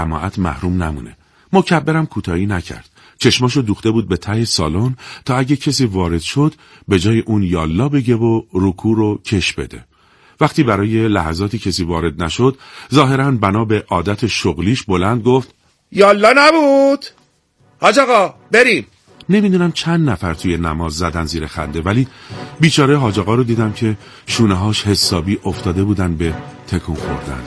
جماعت محروم نمونه. مکبرم کوتاهی نکرد. چشماشو دوخته بود به ته سالن تا اگه کسی وارد شد به جای اون یالا بگه و رکوع رو کش بده. وقتی برای لحظاتی کسی وارد نشد، ظاهراً بنا به عادت شغلیش بلند گفت یالا نبود حاج آقا بریم. نمیدونم چند نفر توی نماز زدن زیر خنده، ولی بیچاره حاج آقا رو دیدم که شونه‌هاش حسابی افتاده بودن به تکون خوردن.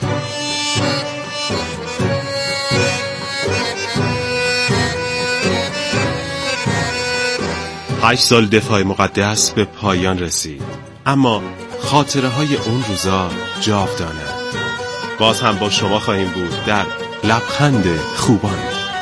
8 سال دفاع مقدس به پایان رسید، اما خاطره های اون روزا جاودانند. باز هم با شما خواهیم بود در لبخند خوبان.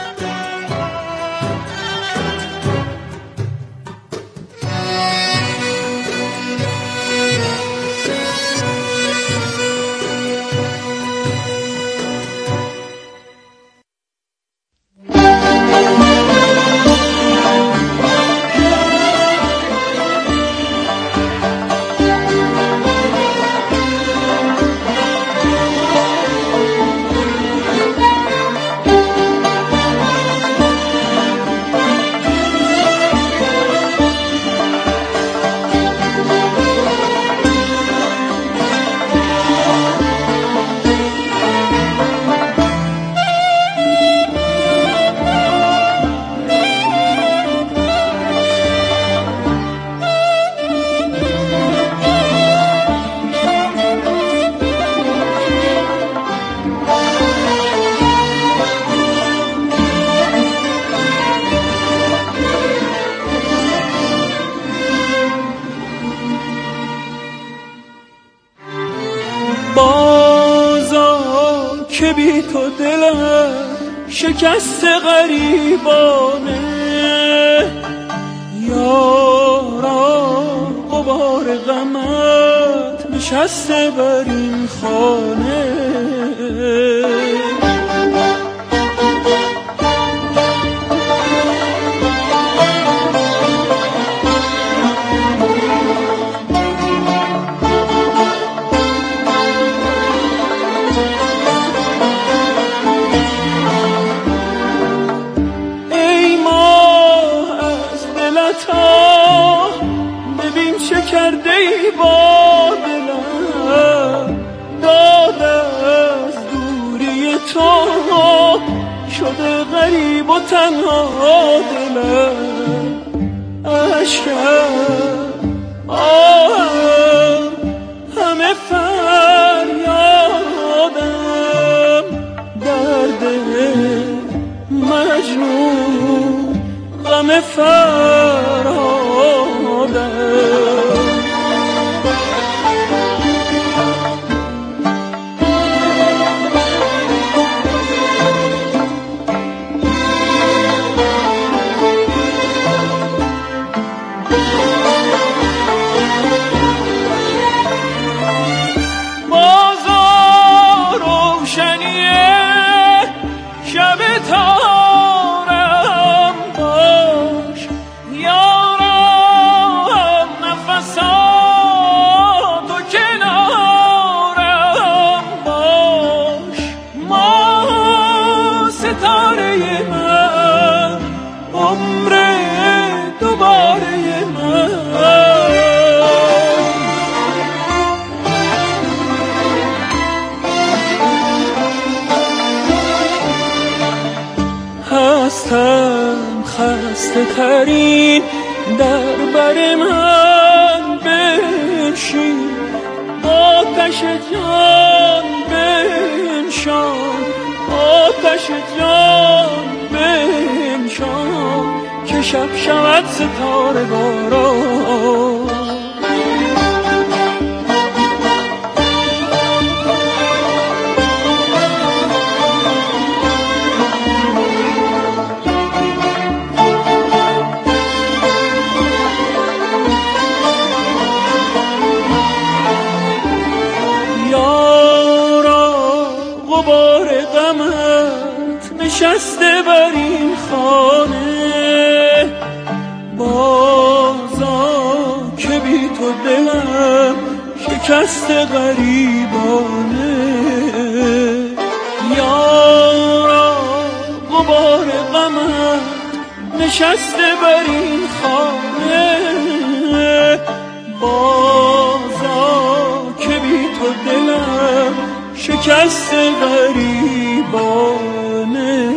که بی تو دلم شکست غریبانه، یارا غبار غمت نشسته بر این خانه. ببین چه کرده ای با دلم، داد از دوری تو شده غریب و تنها دلم. عشقم آهم همه فریادم، درد مجنون غم فرادم. هستم خسته ترین در بر من بنشین، آتش جان بنشان، آتش جان بنشان که شب شود ستاره باران. نشسته بر این خانه، بازا که بی تو دلم شکست غریبانه. یارا نشسته بر این خانه، بازا که بی تو دلم شکسته غریبانه.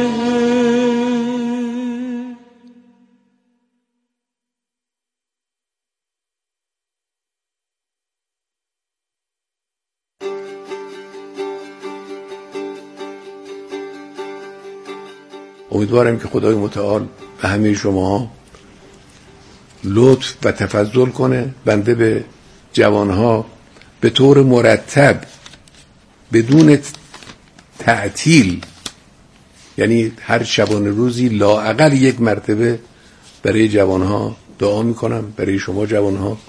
امیدوارم که خدای متعال به همه شما لطف و تفضل کنه. بنده به جوانها به طور مرتب بدون تعطیل، یعنی هر شبانه روزی لااقل یک مرتبه برای جوانها دعا میکنم، برای شما جوانها،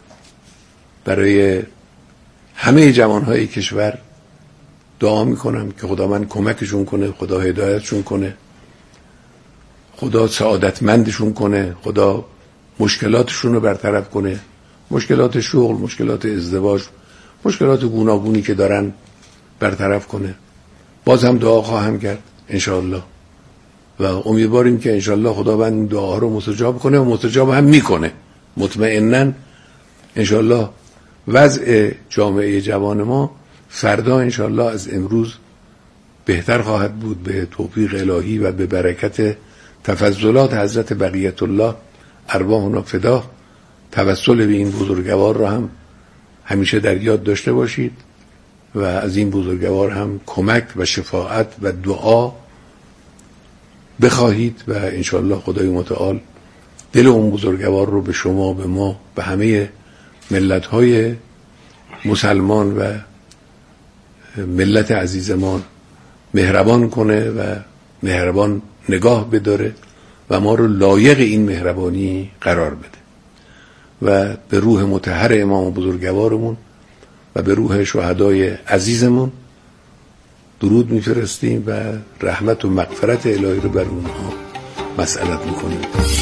برای همه جوانهای کشور دعا میکنم که خدا من کمکشون کنه، خدا هدایتشون کنه، خدا سعادتمندشون کنه، خدا مشکلاتشون رو برطرف کنه، مشکلات شغل، مشکلات ازدواج، مشکلات گوناگونی که دارن برطرف کنه. باز هم دعا خواهم کرد انشاءالله و امیدواریم که انشاءالله خداوند دعاها رو مستجاب کنه و مستجاب هم میکنه. مطمئناً انشاءالله وضع جامعه جوان ما فردا انشاءالله از امروز بهتر خواهد بود به توفیق الهی و به برکت تفضلات حضرت بقیت الله ارواحنا فدا. توسل به این بزرگوار را هم همیشه در یاد داشته باشید و از این بزرگوار هم کمک و شفاعت و دعا بخواهید و انشاءالله خدای متعال دل اون بزرگوار رو به شما، به ما، به همه ملت‌های مسلمان و ملت عزیزمان مهربان کنه و مهربان نگاه بداره و ما رو لایق این مهربانی قرار بده و به روح مطهر امام بزرگوارمون و به روح شهدای عزیزمون درود میفرستیم و رحمت و مغفرت الهی رو بر اونها مسئلت میکنیم.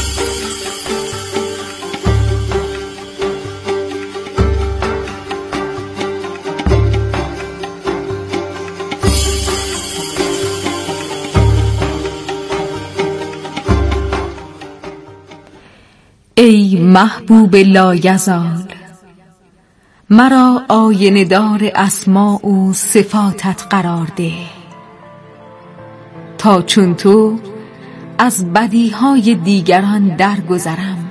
ای محبوب لایزال، مرا آینه دار اسما و صفاتت قرار ده، تا چون تو از بدیهای دیگران درگذرم،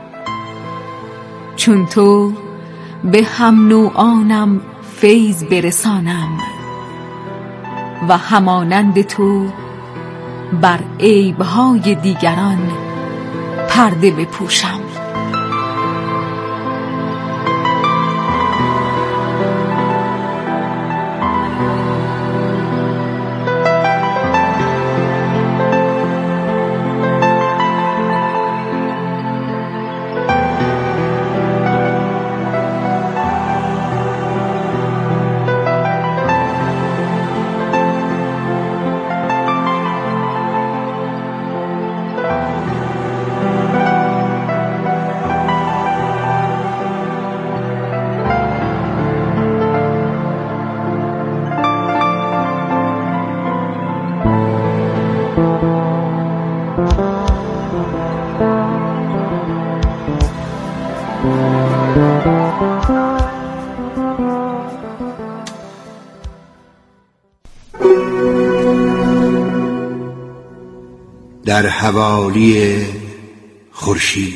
چون تو به هم نوعانم فیض برسانم و همانند تو بر عیبهای دیگران پرده بپوشم. در حوالی خورشید.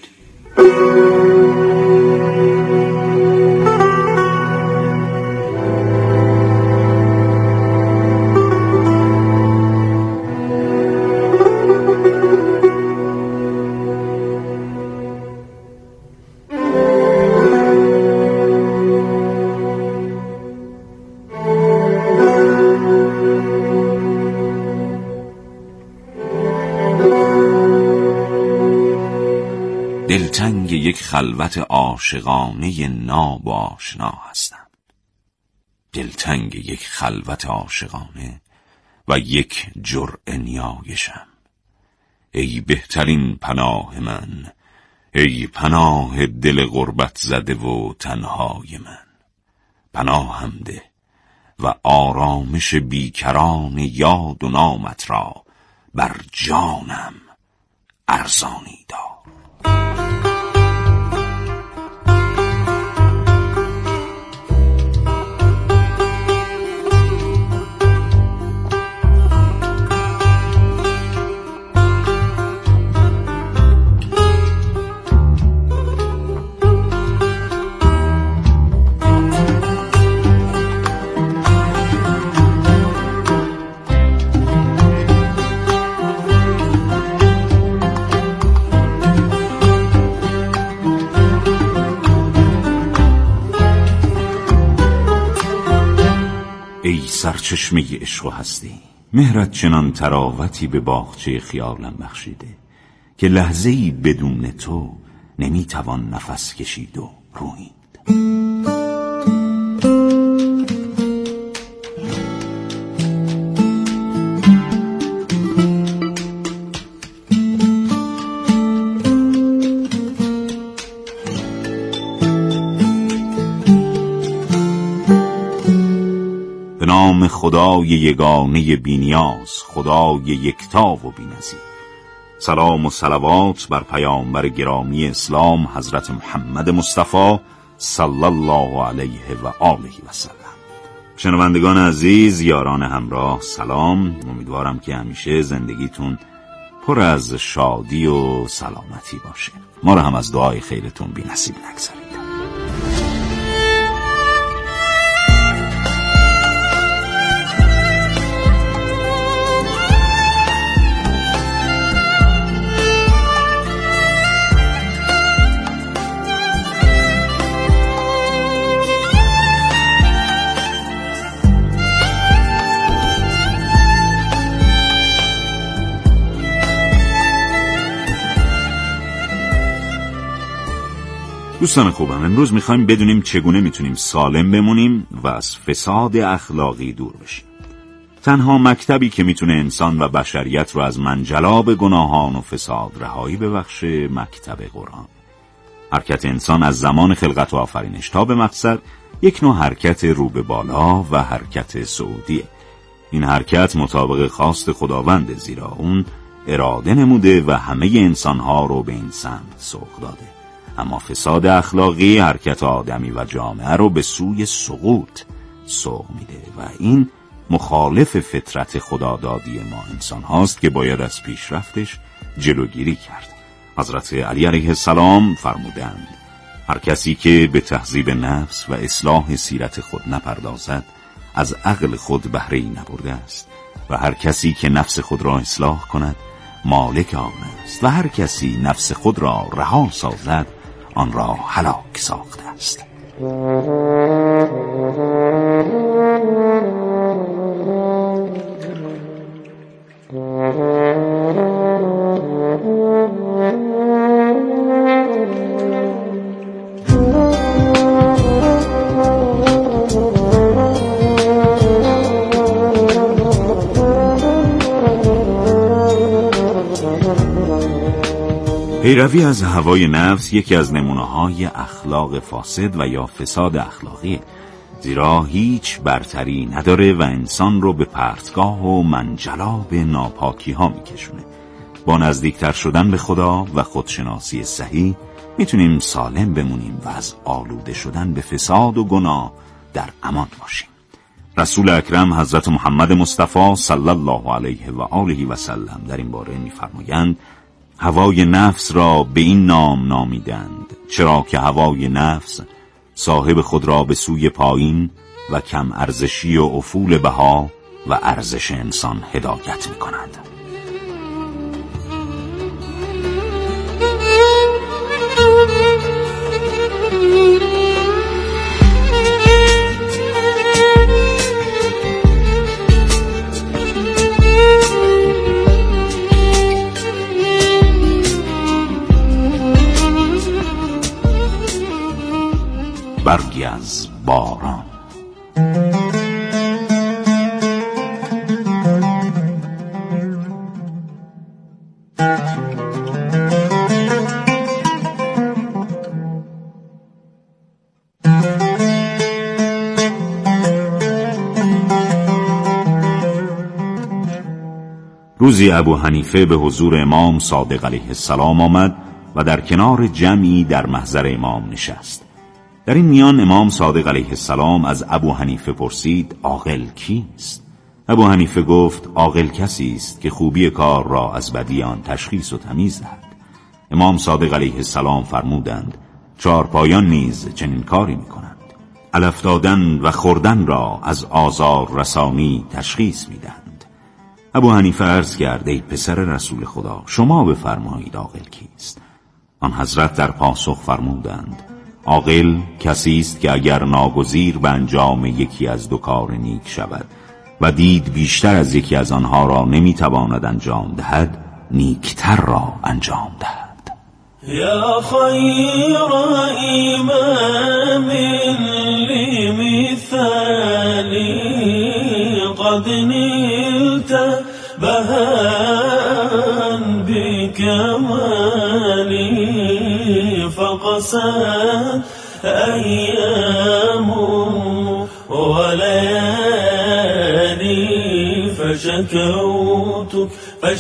دلتنگ یک خلوت عاشقانه ناب و آشنا هستم، دلتنگ یک خلوت عاشقانه و یک جرعه نیایشم. ای بهترین پناه من، ای پناه دل غربت زده و تنهای من، پناهم ده و آرامش بیکران یاد و نامت را بر جانم ارزانی دار. ای سرچشمه عشق و هستی، مهرت چنان تراوتی به باغچه خیالم بخشیده که لحظه‌ای بدون تو نمیتوان نفس کشید و رویید. به نام خدای یگانه بی‌نیاز، خدای یکتا و بی‌نظیر. سلام و صلوات بر پیامبر گرامی اسلام حضرت محمد مصطفی صلی الله علیه و آله و سلم. شنوندگان عزیز، یاران همراه، سلام. امیدوارم که همیشه زندگیتون پر از شادی و سلامتی باشه. ما رو هم از دعای خیرتون بی‌نصیب نگذارید. دوستان خوبم، امروز میخوایم بدونیم چگونه میتونیم سالم بمونیم و از فساد اخلاقی دور بشیم. تنها مکتبی که میتونه انسان و بشریت رو از منجلاب گناهان و فساد رهایی ببخشه مکتب قرآن. حرکت انسان از زمان خلقت و آفرینش تا به مقصد یک نوع حرکت رو به بالا و حرکت صعودیه. این حرکت مطابق خواست خداونده، زیرا اون اراده نموده و همه انسانها رو به این سمت سوق داده. اما فساد اخلاقی حرکت آدمی و جامعه رو به سوی سقوط سوق میده و این مخالف فطرت خدادادی ما انسان هاست که باید از پیشرفتش جلوگیری کرد. حضرت علی علیه السلام فرمودند هر کسی که به تهذیب نفس و اصلاح سیرت خود نپردازد از عقل خود بهره‌ای نبرده است و هر کسی که نفس خود را اصلاح کند مالک آن است و هر کسی نفس خود را رها سازد آن را هلاک ساخته است. پیروی از هوای نفس یکی از نمونه‌های اخلاق فاسد و یا فساد اخلاقی، زیرا هیچ برتری نداره و انسان رو به پرتگاه و منجلاب ناپاکی ها میکشونه. با نزدیکتر شدن به خدا و خودشناسی صحیح میتونیم سالم بمونیم و از آلوده شدن به فساد و گناه در امان باشیم. رسول اکرم حضرت محمد مصطفی صلی الله علیه و آله و سلم در این باره میفرمایند هوای نفس را به این نام نامیدند چرا که هوای نفس صاحب خود را به سوی پایین و کم ارزشی و افول بها و ارزش انسان هدایت می کند. برگی از باران. روزی ابو حنیفه به حضور امام صادق علیه السلام آمد و در کنار جمعی در محضر امام نشست. در این میان امام صادق علیه السلام از ابو حنیفه پرسید عاقل کیست؟ ابو حنیفه گفت عاقل کسی است که خوبی کار را از بدی آن تشخیص و تمیز دهد. امام صادق علیه السلام فرمودند چارپایان نیز چنین کاری می‌کنند. علف دادن و خوردن را از آزار رسانی تشخیص می‌دهند. ابو حنیفه عرض کرد ای پسر رسول خدا، شما بفرمایید عاقل کیست؟ آن حضرت در پاسخ فرمودند عاقل کسی است که اگر ناگزیر به انجام یکی از دو کار نیک شود و دید بیشتر از یکی از آنها را نمیتواند انجام دهد، نیکتر را انجام دهد. یا خیر امام لمثالی قد نلت بهان بکمالی فقصد ایام وليالي فشكوتك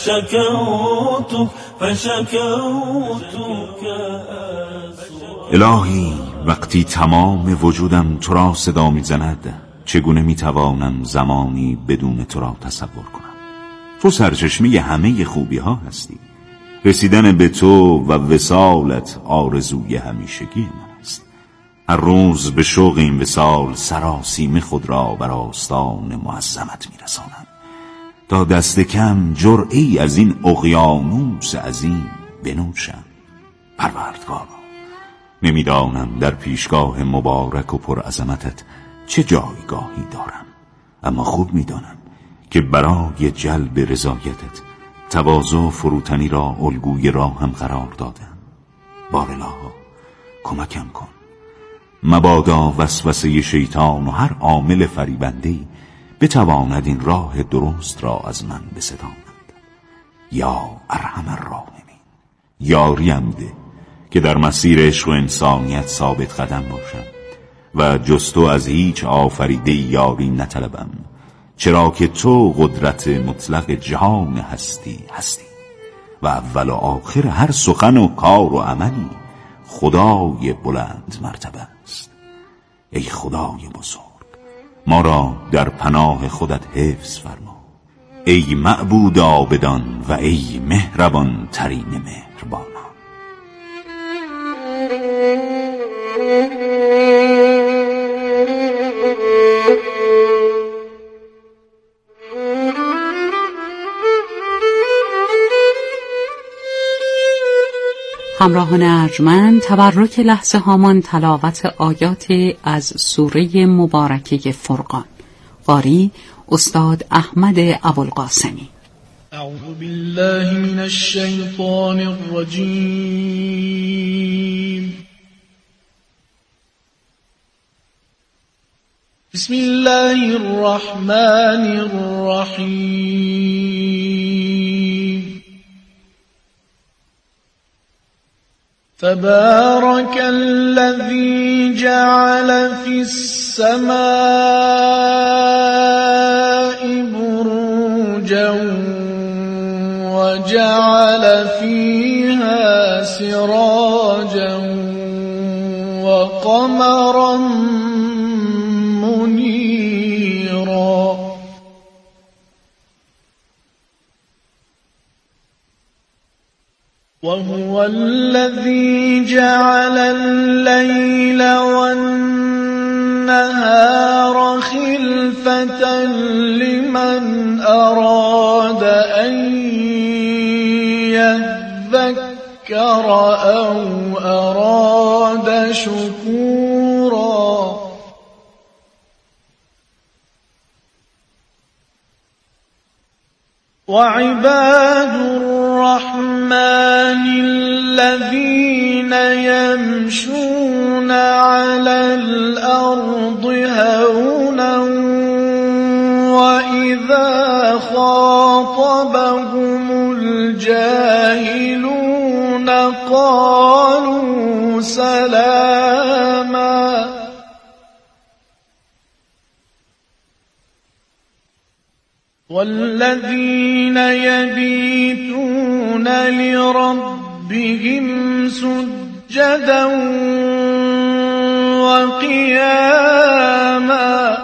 الهی وقتی تمام وجودم تو را صدا می زند، چگونه می توانم زمانی بدون تو را تصور کنم؟ تو سرچشمه همه خوبی ها هستی. رسیدن به تو و وصالت آرزوی همیشگی من است. هر روز به شوق این وصال سراسیمه خود را بر آستان معظمت می رسانم تا دست کم جرعه‌ای از این اقیانوس عظیم بنوشم. پروردگارا، نمیدانم در پیشگاه مبارک و پرعظمتت چه جایگاهی دارم، اما خوب میدانم که برای جلب رضایتت تواضع و فروتنی را الگوی راهم قرار دادم. بارالله کمکم کن، مبادا وسوسه شیطان و هر عامل فریبنده‌ای بتواند این راه درست را از من بستاند. یا ارحم الراحمین، یاریم ده که در مسیر عشق و انسانیت ثابت قدم باشم و جز تو از هیچ آفریده یاری نطلبم، چرا که تو قدرت مطلق جهان هستی و اول و آخر هر سخن و کار و عملی خدای بلند مرتبه است. ای خدای بزرگ، ما را در پناه خودت حفظ فرما. ای معبود عابدان و ای مهربان ترین مهربانان. همراهان ارجمند، تبرک لحظه هامان تلاوت آیات از سوره مبارکه فرقان. قاری استاد احمد ابوالقاسمی. اعوذ بالله من الشیطان الرجیم. بسم الله الرحمن الرحیم. تبارك الذي جعل في السماء بروجا وجعل فيها سراجا وقمرا منيرا وهو الذي جعل الليل والنهار خلفة لمن أراد أن يذكر أو أراد شكورا وعباد الرحمن الذين يمشون على الأرض هونا وإذا خاطبهم الجاهلون قالوا سلاما والذين يبيتون لربهم سجدا وقياما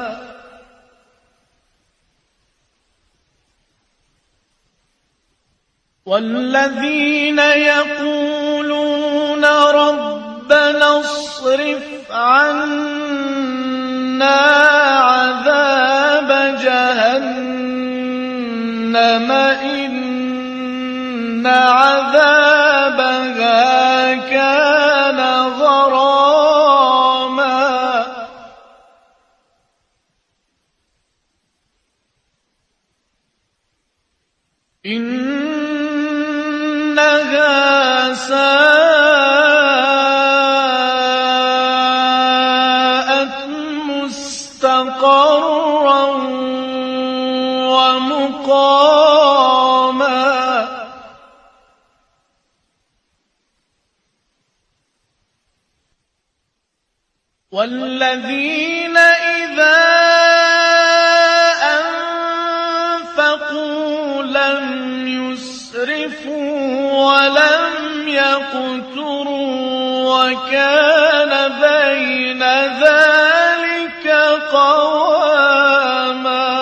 والذين يقولون ربنا اصرف عنا عذاب جهنم إن عذابها كان غراما إنها ساءت مستقرا ومقاما والذين إذا أنفقوا لم يسرفوا ولم يقتروا وكان بين ذلك قواما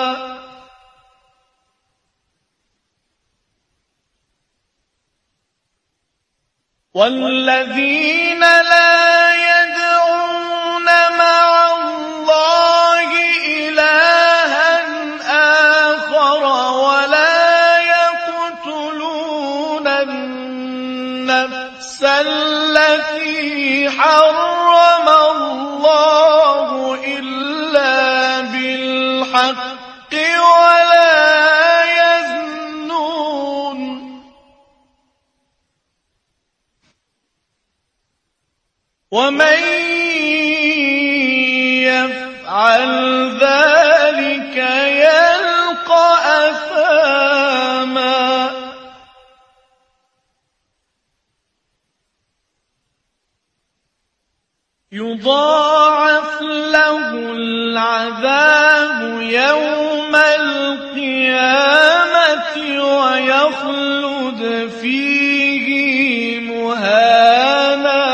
والذين لا يدعون مع الله إلها آخر ولا يقتلون النفس التي حرم الله إلا بالحق ولا يزنون ومن يفعل ذلك يلقى أثاما يضاعف له العذاب يوم القيامة ويخلد فيه مهانا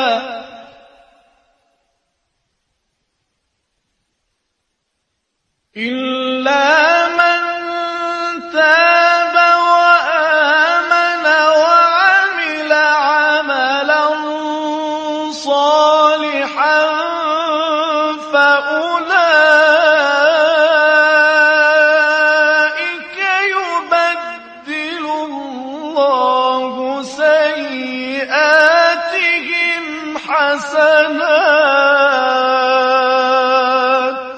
إلا من تاب وآمن وعمل عملا صالحا فأولئك يبدل الله سيئاتهم حسنات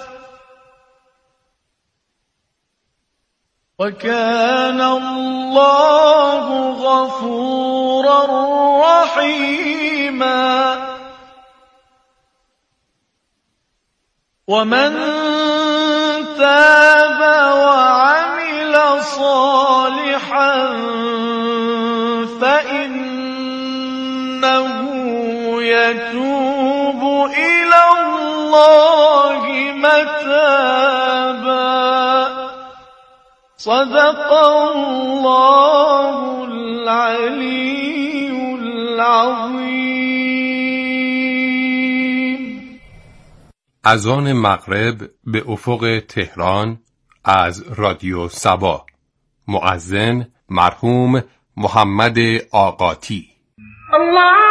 وكان الله غفورا رحيما ومن تاب وعمل صالحا فإنه يتوب إلى الله متابا صدق الله العلي العظيم. اذان مغرب به افق تهران از رادیو سبا. مؤذن مرحوم محمد آقاتی. الله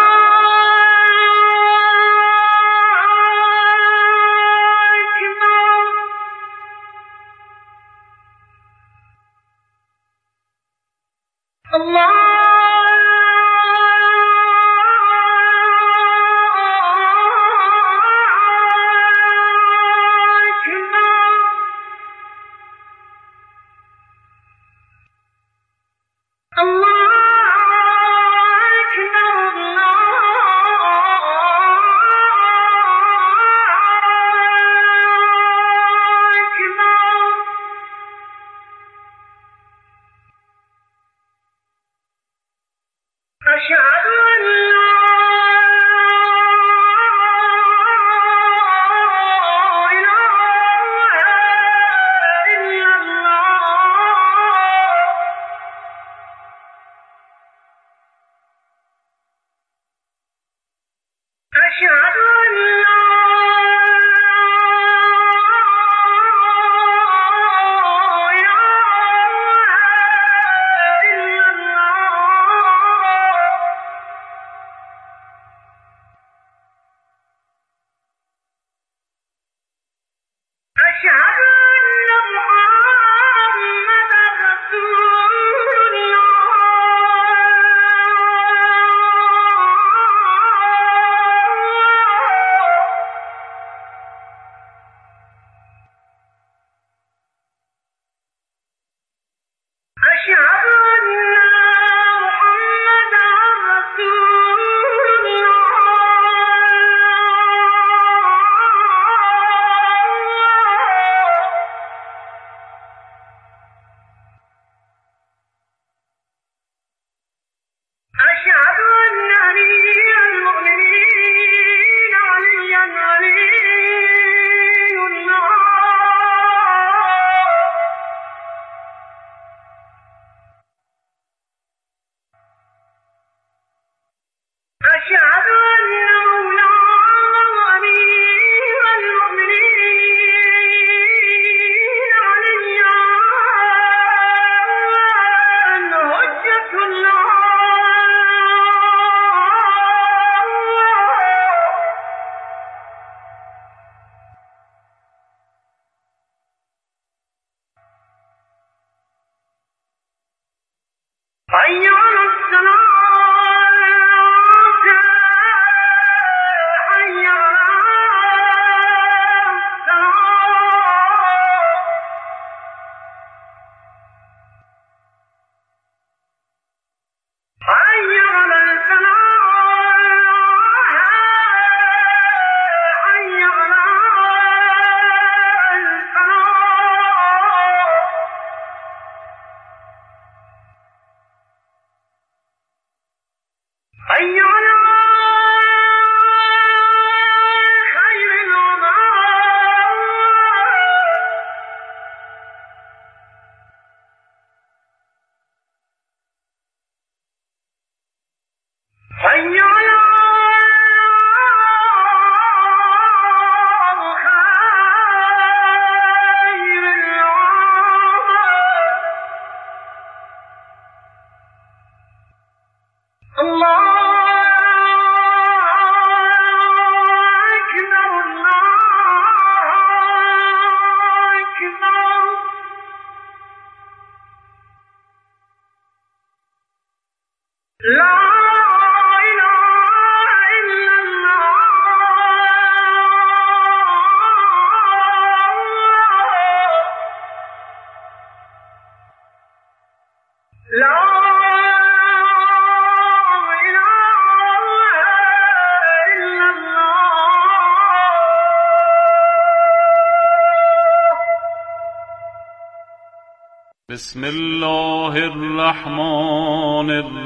بسم الله الرحمن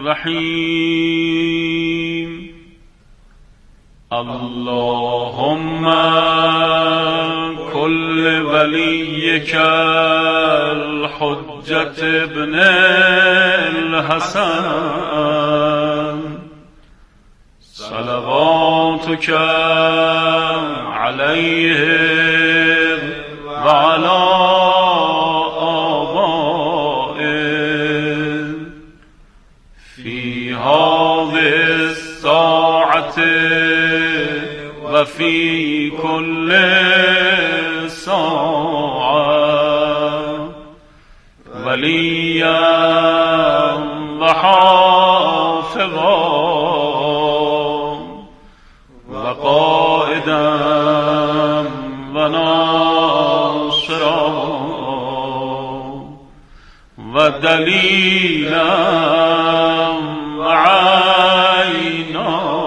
الرحیم اللهم كل وليك الحجة ابن الحسن صلواتك عليه وعلى وفي كل ساعة وليا وحافظا وقائدا وناصرا ودليلا وعينا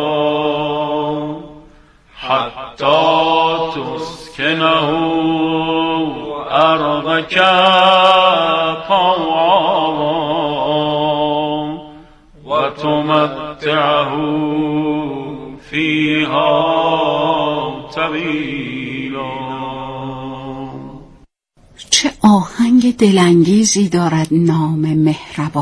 حتى تسكنه أرضك طوعا وتمتعه فيها طويلا. چه آهنگ دلانگیزی دارد نام مهربان.